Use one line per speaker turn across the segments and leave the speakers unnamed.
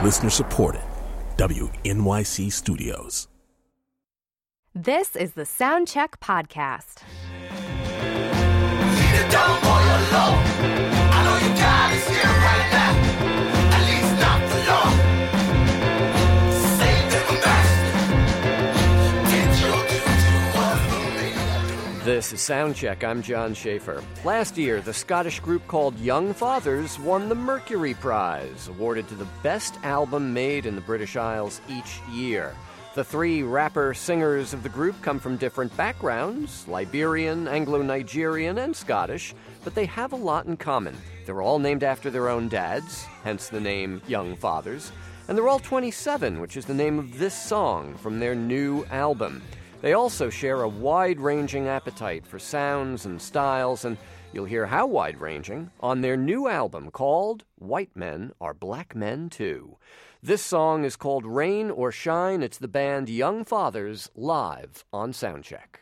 Listener supported. WNYC Studios.
This is the Soundcheck Podcast.
This is Soundcheck. I'm John Schaefer. Last year, the Scottish group called Young Fathers won the Mercury Prize, awarded to the best album made in the British Isles each year. The three rapper-singers of the group come from different backgrounds, Liberian, Anglo-Nigerian, and Scottish, but they have a lot in common. They're all named after their own dads, hence the name Young Fathers, and they're all 27, which is the name of this song from their new album. They also share a wide-ranging appetite for sounds and styles, and you'll hear how wide-ranging on their new album called White Men Are Black Men Too. This song is called Rain or Shine. It's the band Young Fathers live on Soundcheck.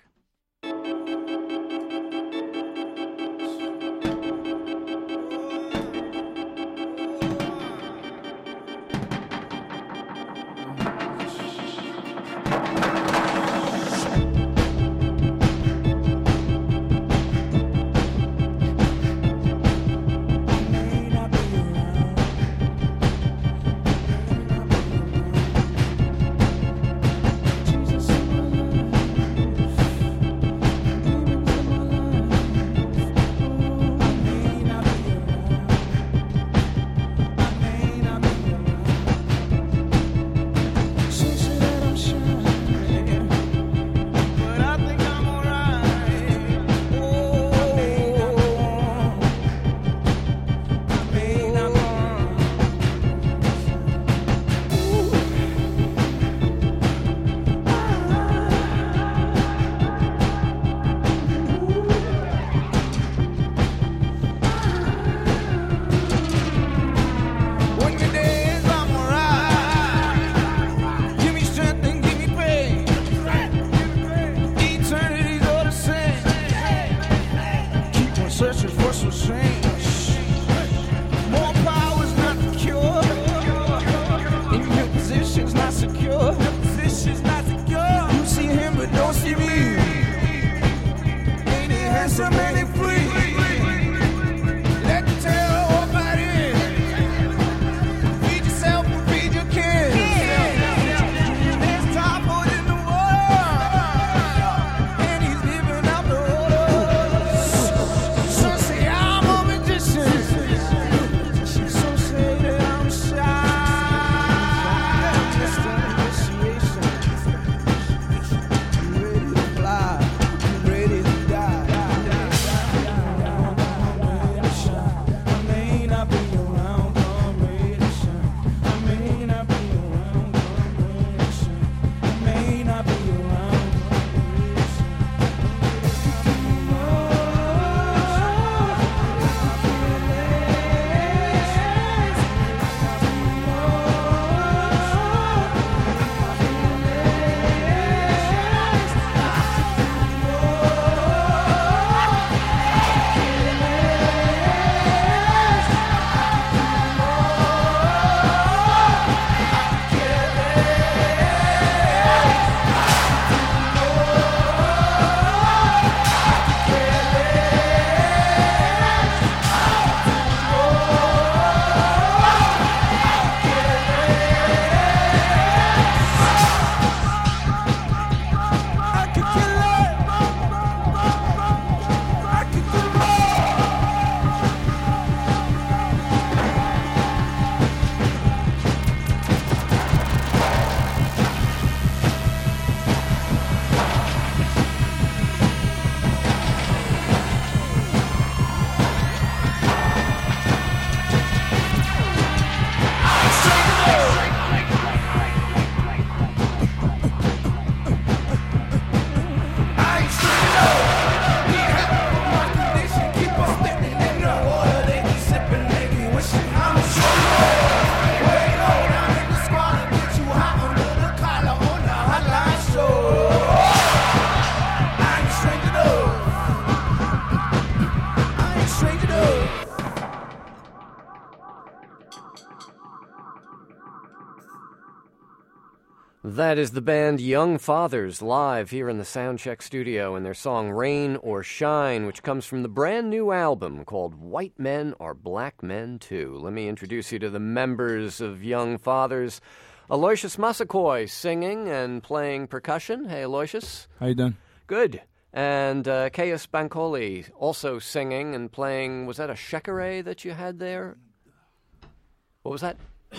That is the band Young Fathers live here in the Soundcheck studio in their song Rain or Shine, which comes from the brand new album called White Men Are Black Men Too. Let me introduce you to the members of Young Fathers. Aloysius Massaquoi singing and playing percussion. Hey, Aloysius.
How you doing?
Good. And Caius Bancoli also singing and playing. Was that a shekere that you had there? What was that?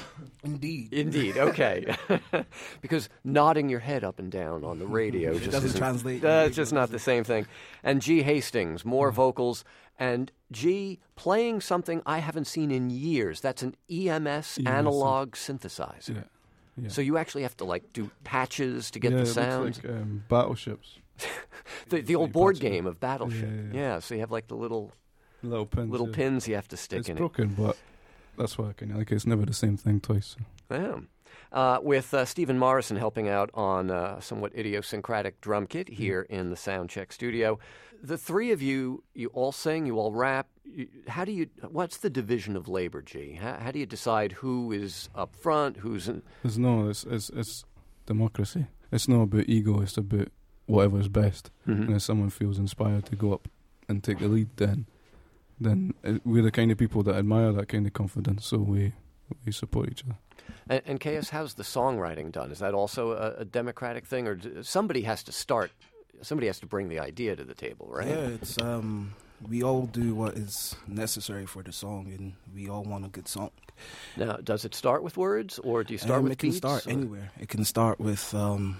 Indeed, okay. Because nodding your head up and down on the radio just
doesn't translate.
It's just not the same thing. And G. Hastings, more vocals. And G playing something I haven't seen in years. That's an EMS analog synthesizer.
Yeah.
So you actually have to do patches to get the sound.
It looks like Battleships.
the old board game of Battleship. Yeah, so you have the little pins you have to stick in
it. It's broken, but that's why I kind of like it. It's never the same thing twice. So.
Yeah. With Stephen Morrison helping out on a somewhat idiosyncratic drum kit here in the Soundcheck studio. The three of you all sing, you all rap. What's the division of labor, G? How do you decide who is up front, who's in?
It's democracy. It's not about ego, it's about whatever's best.
Mm-hmm.
And if someone feels inspired to go up and take the lead, then we're the kind of people that admire that kind of confidence, so we support each other.
And Caius, how's the songwriting done? Is that also a democratic thing, or somebody has to bring the idea to the table, right?
Yeah, it's we all do what is necessary for the song, and we all want a good song.
Now, does it start with words, or do you start with beats?
It can start anywhere. It can start with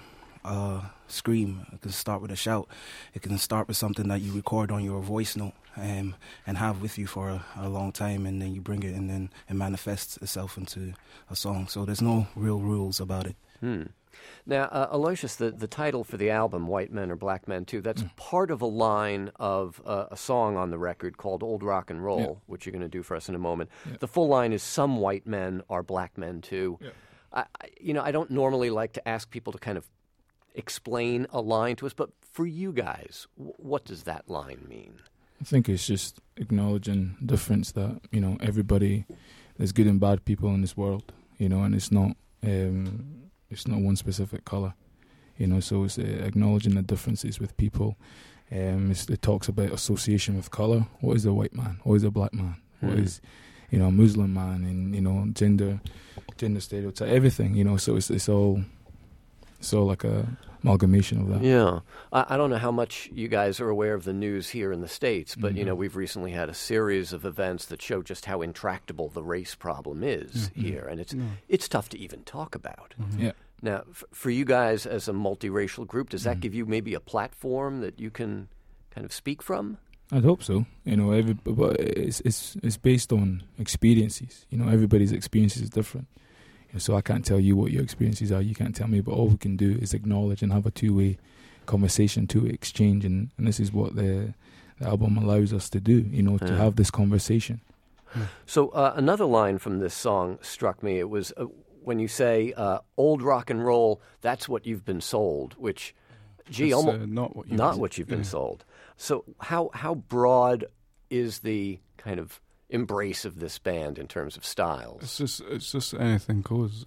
a scream. It can start with a shout. It can start with something that you record on your voice note and have with you for a long time, and then you bring it, and then it manifests itself into a song. So there's no real rules about it.
Now, Aloysius, the title for the album, White Men Are Black Men Too, that's part of a line of a song on the record called Old Rock and Roll, which you're going to do for us in a moment. Yeah. The full line is Some White Men Are Black Men Too. Yeah. I don't normally like to ask people to kind of explain a line to us, but for you guys, what does that line mean?
I think it's just acknowledging the difference that, everybody, there's good and bad people in this world, and it's not one specific colour, so it's acknowledging the differences with people. It talks about association with colour. What is a white man? What is a black man? What is, a Muslim man? And, gender stereotype, everything, so it's all like a amalgamation of that.
Yeah. I don't know how much you guys are aware of the news here in the States, but, we've recently had a series of events that show just how intractable the race problem is here, and it's tough to even talk about.
Yeah.
Now, for you guys as a multiracial group, does that give you maybe a platform that you can kind of speak from?
I'd hope so. But it's based on experiences. Everybody's experiences is different. So I can't tell you what your experiences are. You can't tell me. But all we can do is acknowledge and have a two-way conversation, two-way exchange, and this is what the album allows us to do. To have this conversation.
So another line from this song struck me. It was when you say "old rock and roll." That's what you've been sold. Which, almost
not what you've
been sold. So how broad is the kind of embrace of this band in terms of styles?
It's just anything goes.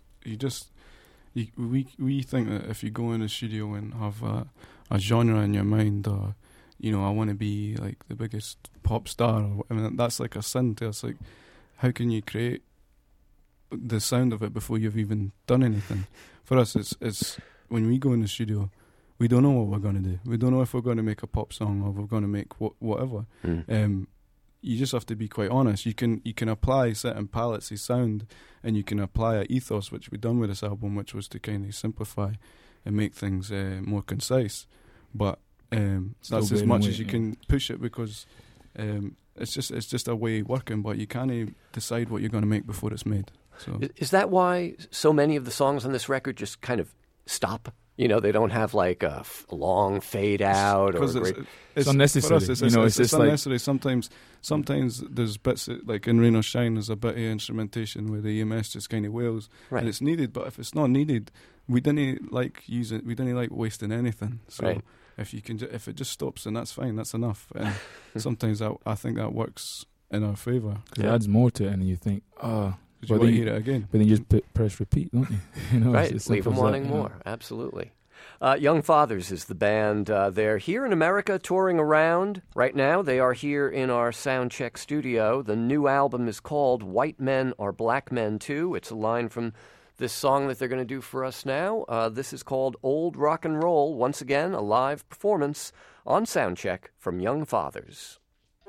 We think that if you go in a studio and have a genre in your mind, or I want to be like the biggest pop star, that's like a sin to us. Like, how can you create the sound of it before you've even done anything? For us, it's when we go in the studio, we don't know what we're going to do. We don't know if we're going to make a pop song or we're going to make whatever. You just have to be quite honest. You can apply certain palettes of sound, and you can apply an ethos, which we've done with this album, which was to kind of simplify and make things more concise. But that's as much as you can push it, because it's just a way of working. But you can't decide what you're going to make before it's made. So
is that why so many of the songs on this record just kind of stop? They don't have like a long fade out, or
it's unnecessary. For us, it's unnecessary. Sometimes there's bits like in Rain or Shine. There's a bit of instrumentation where the EMS just kind of wails, and it's needed. But if it's not needed, we didn't like using. We didn't like wasting anything. So if it just stops, then that's fine. That's enough. And sometimes I think that works in our favour.
It adds more to it, and you think,
'Cause you want to hear it again.
But then you just press repeat, don't you? You know,
Right,
it's
leave them
simple as
wanting
that, you know.
more. Absolutely. Young Fathers is the band. They're here in America touring around. Right now, they are here in our Soundcheck studio. The new album is called White Men Are Black Men Too. It's a line from this song that they're going to do for us now. This is called Old Rock and Roll. Once again, a live performance on Soundcheck from Young Fathers.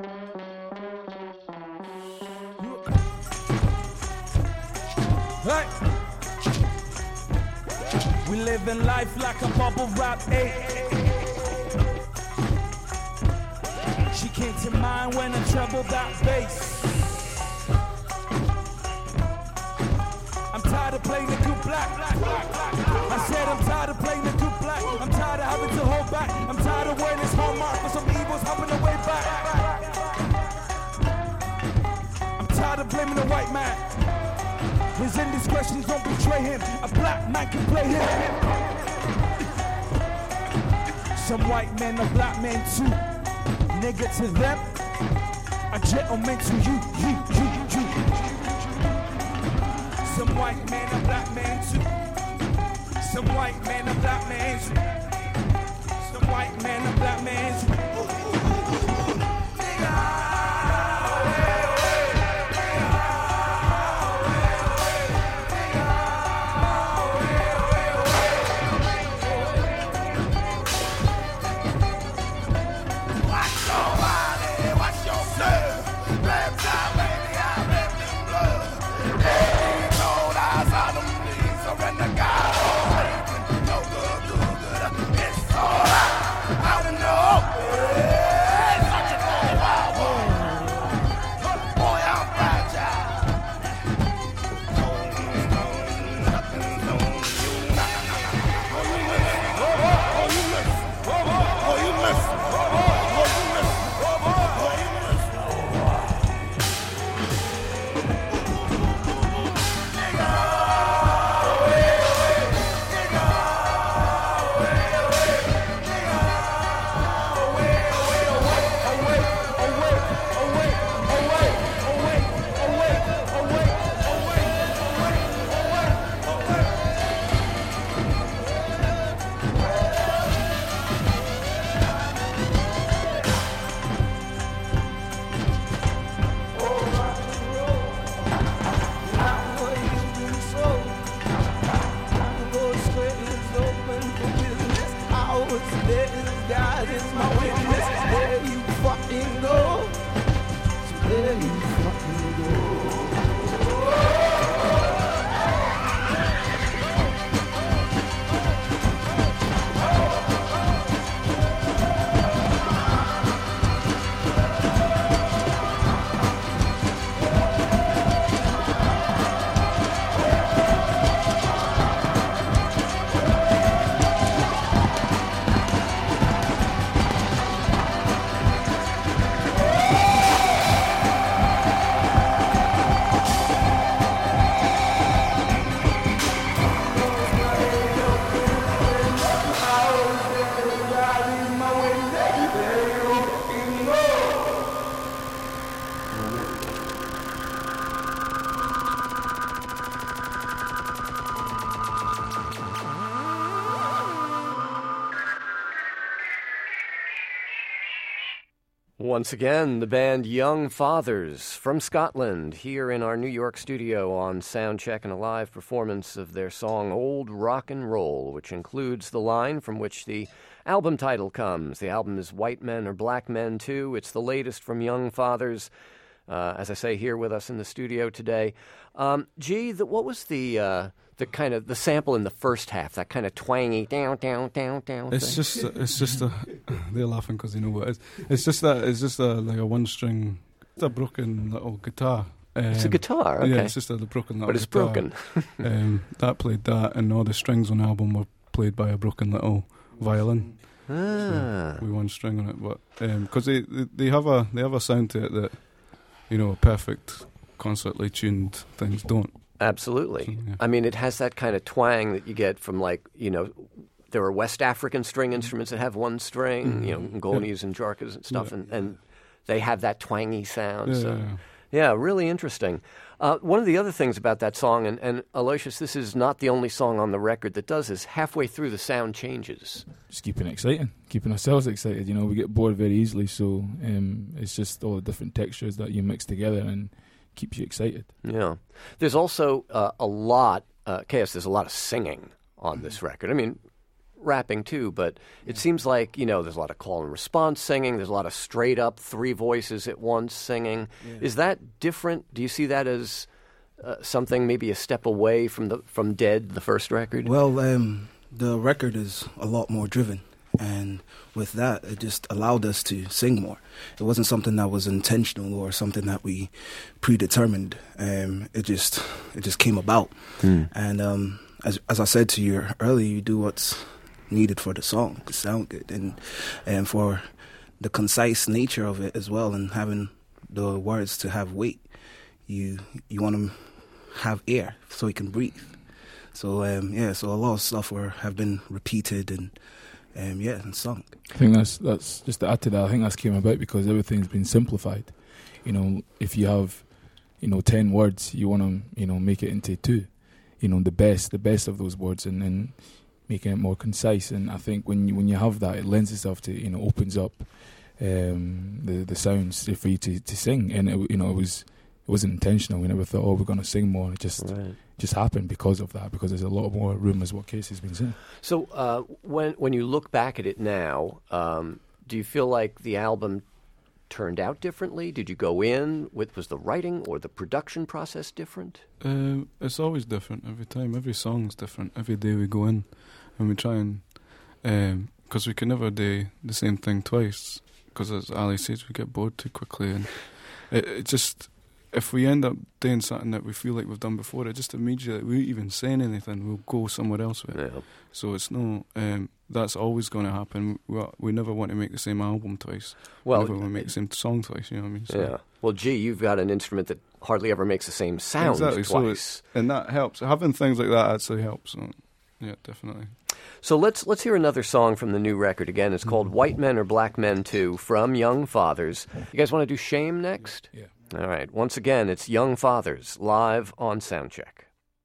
Hey. We living life like a bubble wrap 8. She came to mind when I trebled that bass. I'm tired of playing the good black. I said I'm tired of playing the good black. I'm tired of having to hold back. I'm tired of wearing this hallmark for some evils hopping the way back. I'm tired of blaming the white man. His indiscretions don't betray him. A black man can play him. Some white men are black men too. Nigga to them, a gentleman to you. Some white men are black men too. Some white men are black men too. Some white men are black men too.
Once again, the band Young Fathers from Scotland here in our New York studio on Soundcheck and a live performance of their song Old Rock and Roll, which includes the line from which the album title comes. The album is White Men Are Black Men Too. It's the latest from Young Fathers, as I say, here with us in the studio today. What was the kind of the sample in the first half, that kind of twangy down.
It's just they're laughing because they know what it is. It's just like a one string, it's a broken little guitar.
It's a guitar, okay.
Yeah, it's just a broken little
guitar. But it's
broken. That played that, and all the strings on the album were played by a broken little violin. So we one string on it, but because they have a sound to it that, you know, perfect concertly tuned things don't.
Absolutely.
So, yeah.
I mean, it has that kind of twang that you get from, like, you know, there are West African string instruments that have one string, you know, ngonis and jarkas and stuff, and they have that twangy sound. Yeah, really interesting. One of the other things about that song, and Aloysius, this is not the only song on the record that does this, halfway through the sound changes.
Just keeping it exciting, keeping ourselves excited. You know, we get bored very easily, so it's just all the different textures that you mix together and keeps you excited.
Yeah. There's also a lot, Chaos, there's a lot of singing on this record. I mean, rapping too, but it seems like, there's a lot of call and response singing. There's a lot of straight up 3 voices at once singing. Yeah. Is that different? Do you see that as something maybe a step away from Dead, the first record?
Well, the record is a lot more driven, and with that, it just allowed us to sing more. It wasn't something that was intentional or something that we predetermined. It just came about. And as I said to you earlier, you do what's needed for the song to sound good, and for the concise nature of it as well, and having the words to have weight. You want to have air so you can breathe. So so a lot of stuff have been repeated and sung.
I think that's just to add to that. I think that's came about because everything's been simplified. If you have 10 words, you want to make it into 2. The best of those words, and then making it more concise. And I think when you have that, it lends itself to opens up the sounds for you to sing. And it wasn't intentional. We never thought, we're going to sing more. It just happened because of that, because there's a lot more room, as what Casey has been saying.
So when you look back at it now, do you feel like the album turned out differently? Did you go in was the writing or the production process different?
It's always different every time. Every song's different. Every day we go in and we try and because we can never do the same thing twice, because as Ali says, we get bored too quickly, and it just, if we end up doing something that we feel like we've done before, it just immediately, we even saying anything, we'll go somewhere else with it. Yeah. So it's no, that's always going to happen. We never want to make the same album twice. Well, we never want to make the same song twice, you know what I mean? So,
yeah. Well, you've got an instrument that hardly ever makes the same sound twice.
So and that helps. Having things like that actually helps. So, yeah, definitely.
So let's hear another song from the new record. Again, it's called White Men or Black Men Too, from Young Fathers. You guys want to do Shame next?
Yeah.
All right. Once again, it's Young Fathers, live on Soundcheck.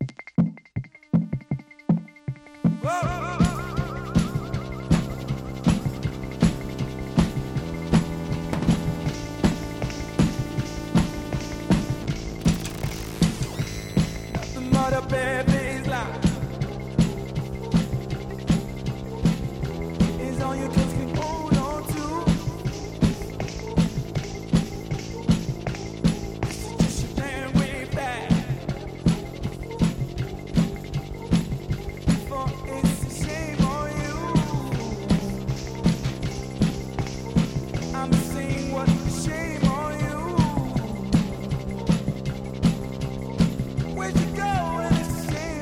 Nothing but a baby's life is all you just can hold on to. Just a damn way back before it's a shame on you. I'm saying what a shame on you. Where'd you go when it's a shame?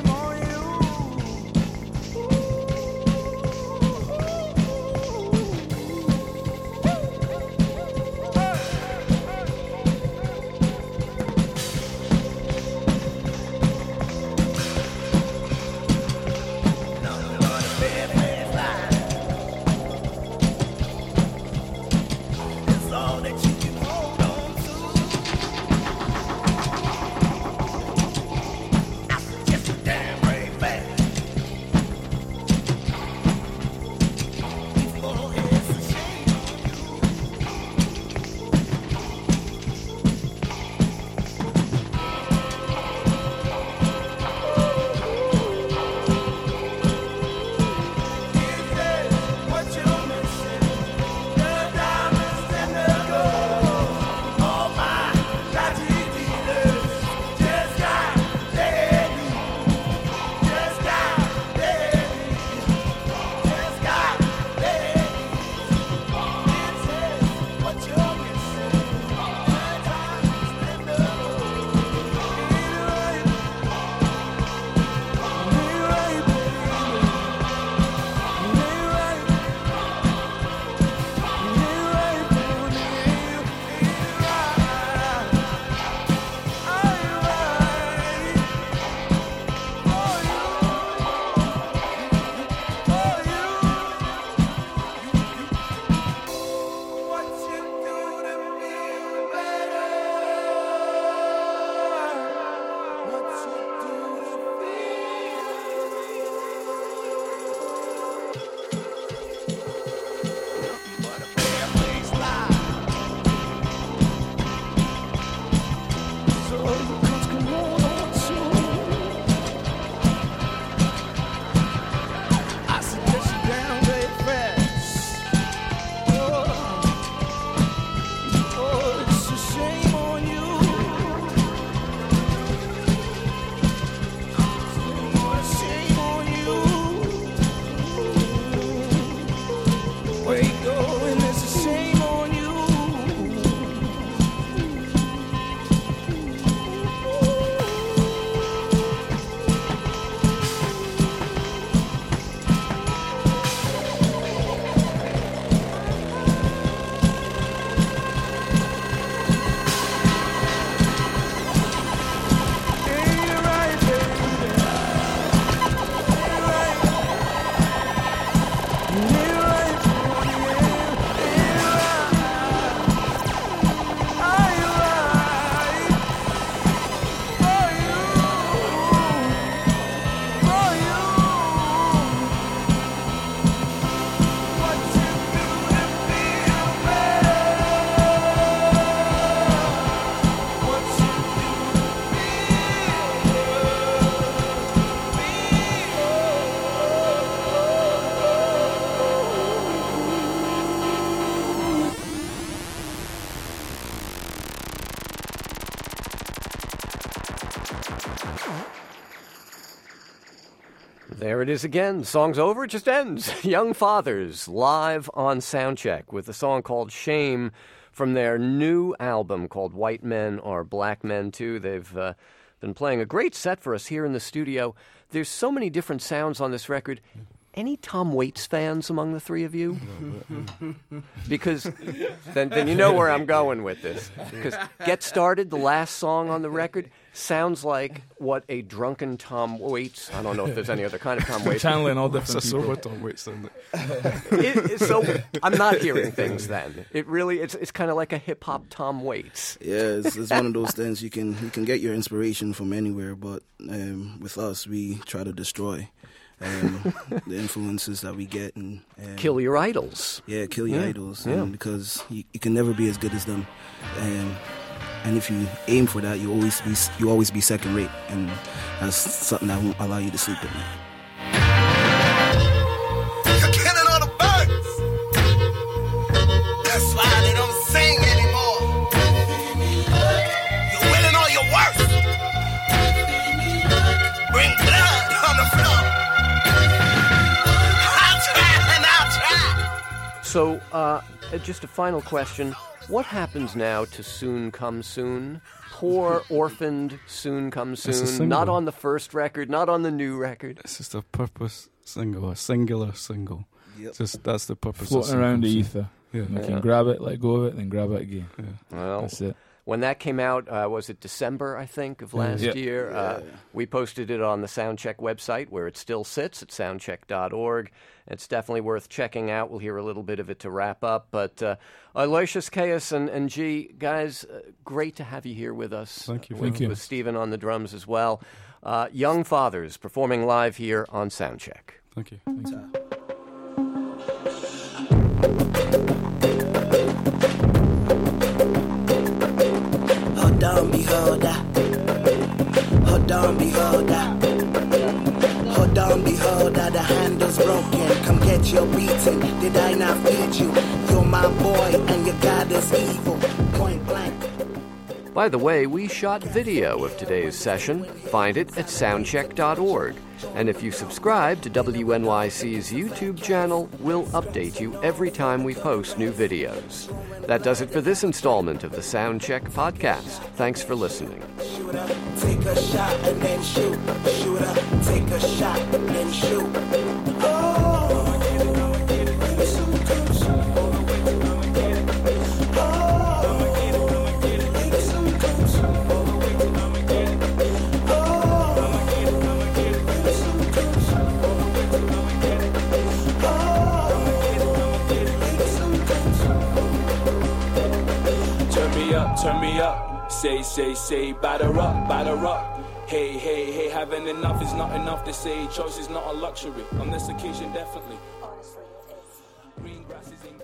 There it is again. The song's over, it just ends. Young Fathers, live on Soundcheck with a song called Shame from their new album called White Men Are Black Men Too. They've been playing a great set for us here in the studio. There's so many different sounds on this record. Any Tom Waits fans among the three of you? Because then you know where I'm going with this. Because Get Started, the last song on the record, sounds like what a drunken Tom Waits, I don't know if there's any other kind of Tom Waits.
Channeling all different
It's a
people.
sober Tom Waits, isn't it?
So I'm not hearing things then. It's kind of like a hip-hop Tom Waits.
Yeah, it's one of those things you can get your inspiration from anywhere, but with us, we try to destroy the influences that we get and
Kill your idols.
Yeah, kill your idols,
yeah.
Because you can never be as good as them, and if you aim for that, you always be second rate, and that's something that won't allow you to sleep at night.
You're killing all the birds. That's why they don't sing anymore. You're winning all your worst. Bring blood on the floor. I'll try.
So, just a final question. What happens now to Soon Come Soon? Poor, orphaned Soon Come
It's a
Soon.
single.
Not on the first record, not on the new record.
It's just a purpose single, a singular single.
Yep.
Just that's the purpose.
Floating
of
around the
Soon.
ether.
Yeah.
You
Yeah.
can grab it, let go of it, then grab it again.
Well,
That's it.
when that came out, was it December, I think, of last
Yeah.
year? We posted it on the Soundcheck website, where it still sits at soundcheck.org. It's definitely worth checking out. We'll hear a little bit of it to wrap up. But Aloysius, Chaos, and G, guys, great to have you here with us.
Thank you.
Thank you.
With Stephen on the drums as well. Young Fathers performing live here on Soundcheck.
Thank you.
Hold on, beholder. Hold on, beholder. Hold on, beholder. The handle's broken. Come get your beating. Did I not feed you? You're my boy, and your God is evil. Point blank.
By the way, we shot video of today's session. Find it at soundcheck.org. And if you subscribe to WNYC's YouTube channel, we'll update you every time we post new videos. That does it for this installment of the Soundcheck podcast. Thanks for listening.
Shoot up, take a shot and then shoot. Shoot up, take a shot and then shoot.
Turn me up, say, batter up. Hey, having enough is not enough to say. Choice is not a luxury. On this occasion, definitely. Green grass is in